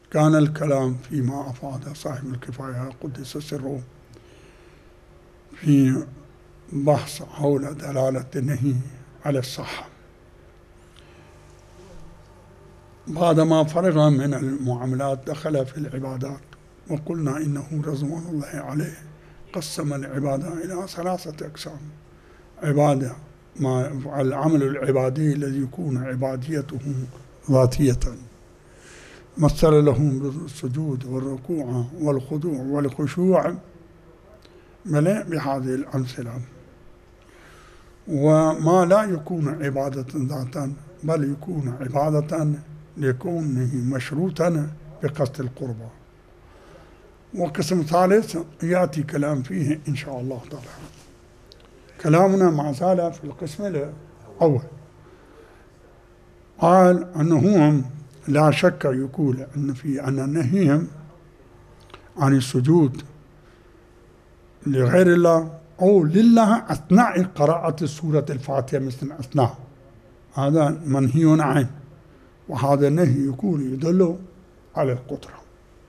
كان الكلام فيما أفاد صاحب الكفاية قدس سره في بحث حول دلالة النهي على الصحة. بعدما فرغ من المعاملات دخل في العبادات، وقلنا إنه رضوان الله عليه قسم العبادة إلى 3 أقسام: عبادة العمل العبادي الذي يكون عباديته ذاتية، مثل لهم بالسجود والركوع والخضوع والخشوع مليء بهذه الأمثلة. وما لا يكون عبادة ذاتا بل يكون عبادة لكونه مشروطا بقصد القربى. وقسم ثالث يأتي كلام فيه إن شاء الله تعالى. كلامنا ما زال في القسم الأول. قال أنه لا شك يقول أن النهي عن السجود لغير الله أو لله أثناء قراءة سورة الفاتحة مثل أثناء، هذا منهي عنه، وهذا النهي يكون يدل على القدرة.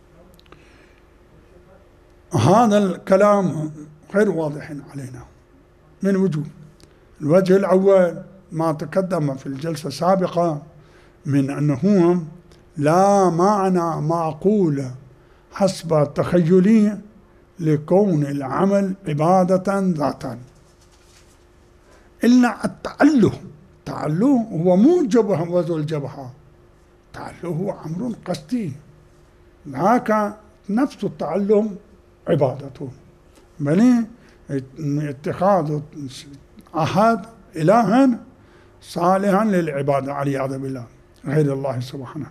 هذا الكلام غير واضح علينا من وجوه. الوجه الأول ما تقدم في الجلسة السابقة من أنه لا معنى معقول حسب تخيلي لكون العمل عبادة ذاتا إلا التعله. التعله هو مو جبهة وذو الجبهة، التعله هو أمر قصدي، ذاك نفس التعلم عبادته، بل اتخاذ أحد إلها صالحا للعبادة والعياذ بالله غير الله سبحانه.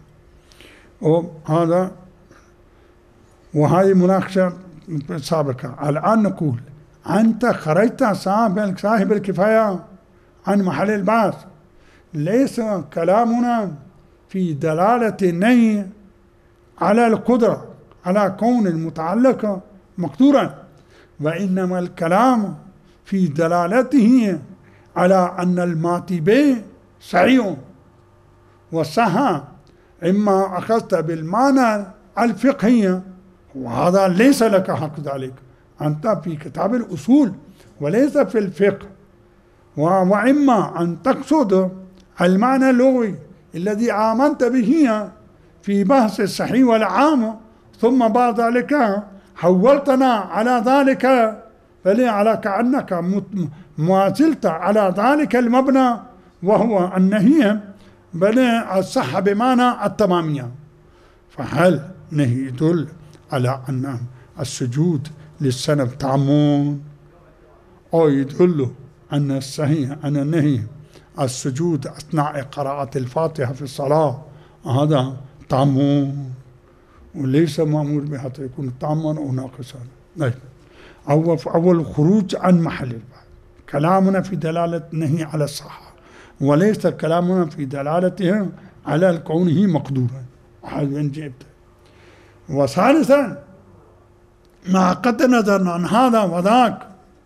وهذه مناقشة سابقة. الآن نقول أنت خرجت صاحب الكفاية عن محل البحث. ليس كلامنا في دلالة النهي على القدرة على كون المتعلق مقدورا، وإنما الكلام في دلالته على أن الماتي به صحيح وصح، إما أخذت بالمعنى الفقهي وهذا ليس لك حق ذلك، أنت في كتاب الأصول وليس في الفقه، وإما أن تقصد المعنى اللغوي الذي آمنت به في بحث الصحيح والعام، ثم بعد ذلك حولتنا على ذلك على كأنك ما زلت على ذلك المبنى وهو النهي بل الصح بمعنى التمامية. فهل نهي يدل على أن السجود للسنة تعمون، أو يدل أن الصحيح أن النهي السجود أثناء قراءة الفاتحة في الصلاة هذا تعمون وليس مأمور به حتى يكون تعمون أو ناقصا؟ أول خروج عن محل البحث. كلامنا في دلالة النهي على الصحة وليس كلامنا في دلالته على كونه مقدورا. هذا جبت. وثالثا ما قد نظرنا عن هذا وذاك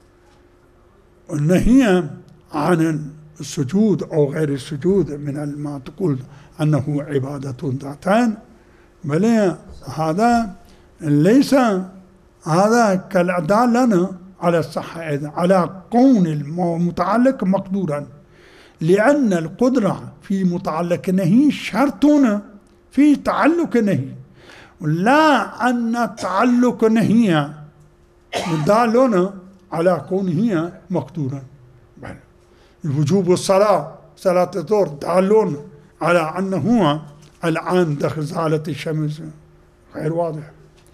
النهي عن السجود أو غير السجود من ما تقول أنه عبادة ذاتان، بل هذا ليس هذا كالدالة على الصحة على كون المتعلق مقدورا، لأن القدرة في متعلق النهي شرط في تعلق النهي، لا أن تعلق النهي دال على كونه مقدورا. وجوب الصلاة صلاة الظهر دال على أنه الآن دخل زالت الشمس، غير واضح.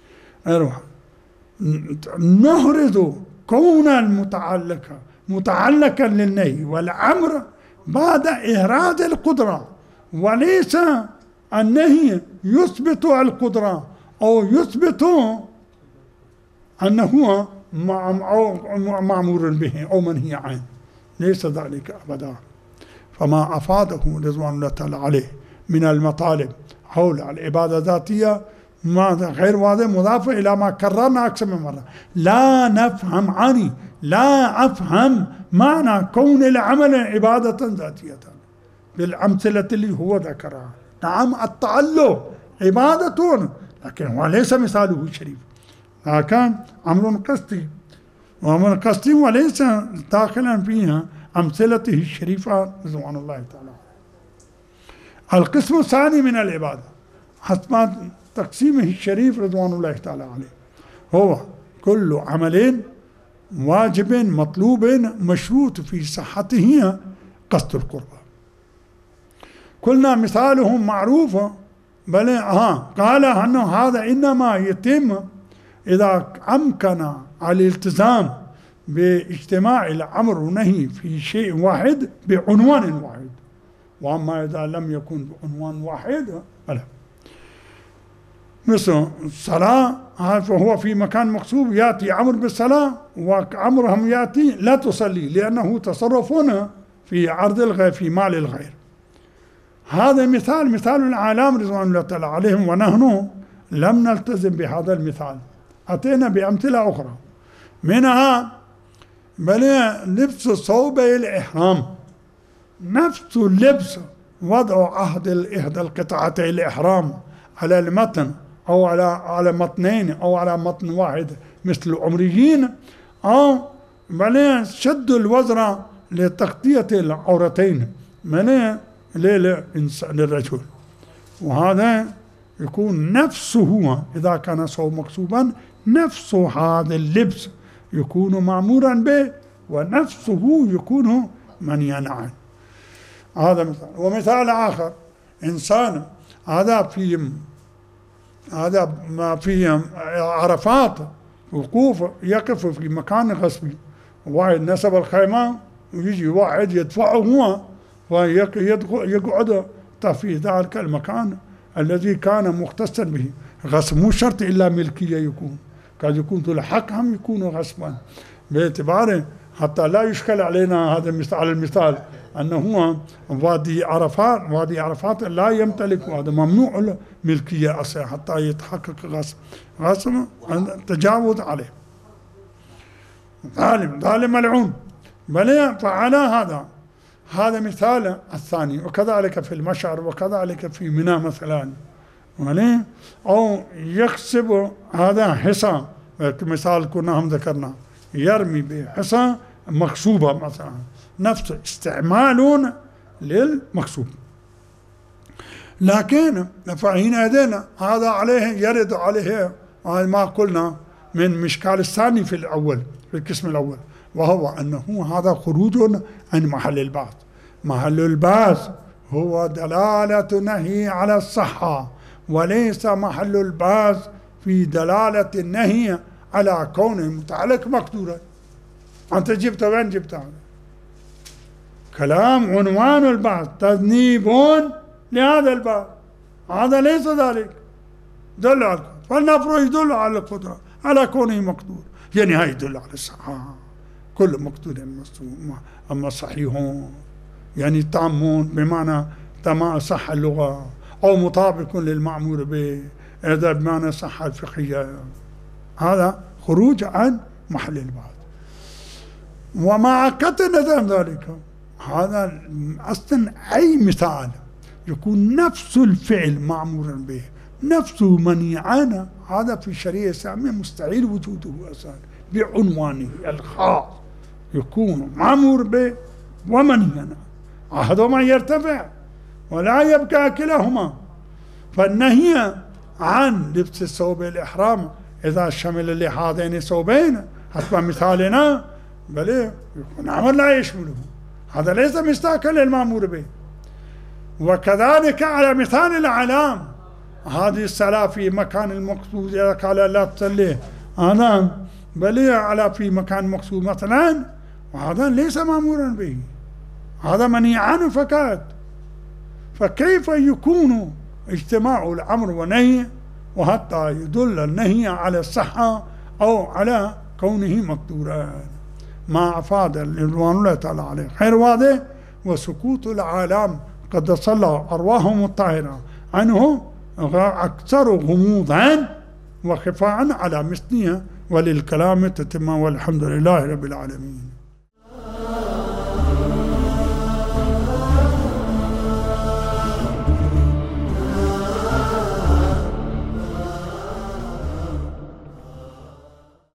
نهرز كون المتعلق متعلقا للنهي والأمر بعد إهراد القدرة، وليس النهي يثبت القدرة أو يثبت أنه مأمور به أو منهي عنه، ليس ذلك أبدا. فما أفاده رضوان الله تعالى عليه من المطالب حول العبادة الذاتية ماذا غير واضح، مضاف إلى ما كررنا أكثر من مرة. لا أفهم معنى كون العمل عبادة ذاتية بالأمثلة اللي هو ذكرها. نعم التعلق عبادة، لكن هو ليس مثاله شريف. لكن أمر قصدي، وأمر قصدي وليس داخلا فيها أمثلته الشريفة رضوان الله تعالى. القسم الثاني من العبادة حسب تقسيمه الشريف رضوان الله تعالى عليه هو كل عمل واجب مطلوب مشروط في صحته قصد القربى. قلنا مثالهم معروف، بل قال أنه هذا إنما يتم إذا أمكن الالتزام باجتماع الأمر والنهي في شيء واحد بعنوان واحد، وأما إذا لم يكن بعنوان واحد فلا. مثل الصلاة فهو في مكان مقصود يأتي أمر بالصلاة وأمرهم يأتي لا تصلي لأنه تصرفون في عرض الغير في مال الغير. هذا مثال العالم رضوان الله تعالى عليهم، ونحن لم نلتزم بهذا المثال، أتينا بأمثلة أخرى منها بل لبس ثوبي الإحرام، نفس اللبس وضع إحدى القطعتي الإحرام على المتن أو على متنين أو على متن واحد مثل العمريين، أو بل شد الوزر لتغطية العورتين من للرجل، وهذا يكون نفسه إذا كان ثوب مكسوبا نفس هذا اللبس يكون مأمورا به ونفسه يكون منهيا عنه. هذا مثال. ومثال آخر إنسان هذا ما في عرفات وقوف يقف في مكان غصبي، واحد نسب الخيمة ويجي واحد يدفعه هو ويقعد في ذلك المكان الذي كان مختصا به. غصب مو شرط إلا ملكية يكون، قد يكون ذو الحق هم يكون غصبا، باعتباره حتى لا يشكل علينا هذا المثال أنه هو وادي عرفات لا يمتلك، هذا ممنوع الملكية أصلا حتى يتحقق غصب تجاوز عليه. ظالم ملعون، بل فعلى هذا مثال الثاني. وكذلك في المشعر وكذلك في منى مثلا، أو يكسب هذا حصى، مثال كنا هم ذكرنا يرمي بحصى مكسوبة مثلا، نفس استعمال للمكسوب. لكن فحينئذ هذا عليه يرد عليه ما قلنا من مشكال الثاني في القسم الأول، وهو أنه هذا خروج عن محل البعث. محل البعث هو دلالة نهي على الصحة، وليس محل البعث في دلالة النهي على كونه متعلق مقدورا. أنت جبت وين جبت؟ كلام عنوان البعث تذنيب لهذا البعث، هذا ليس ذلك، دل على فلنفرض يدل على القدرة على كونه مقدور، يعني هاي يدل على الصحة. كل مقدور أما صحيح يعني تام بمعنى تمام صح اللغة، أو مطابق للمأمور به هذا بمعنى صحة الفقهية. هذا خروج عن محل البعث. ومع كتن ذلك هذا أصلا أي مثال يكون نفس الفعل مأمورا به نفسه منيعا، هذا في الشريعة الإسلامية مستحيل وجوده أصلا بعنوانه الخاص، يكون مأمور به ومنهيا، أحدهما يرتفع ولا يبقى كلاهما. فالنهي عن لبس الثوب الإحرام إذا شمل لهذين الثوبين حسب مثالنا بل يكون أمر لا يشمله، هذا ليس مستاكا للمأمور به. وكذلك على مثال الأعلام، هذه الصلاة في مكان المقصود إذا قال لا تصلي أنا بل على في مكان مقصود مثلا، وهذا ليس مأمورا به، هذا منهي عنه فقط. فكيف يكون اجتماع الأمر والنهي وحتى يدل النهي على الصحة أو على كونه مقدورا؟ ما أفاد رضوان الله تعالى عليه غير واضح. وسكوت العالم قد صلى أرواحهم الطاهرة عنه أكثر غموضا وخفاء على مثلها، وللكلام تتم، والحمد لله رب العالمين.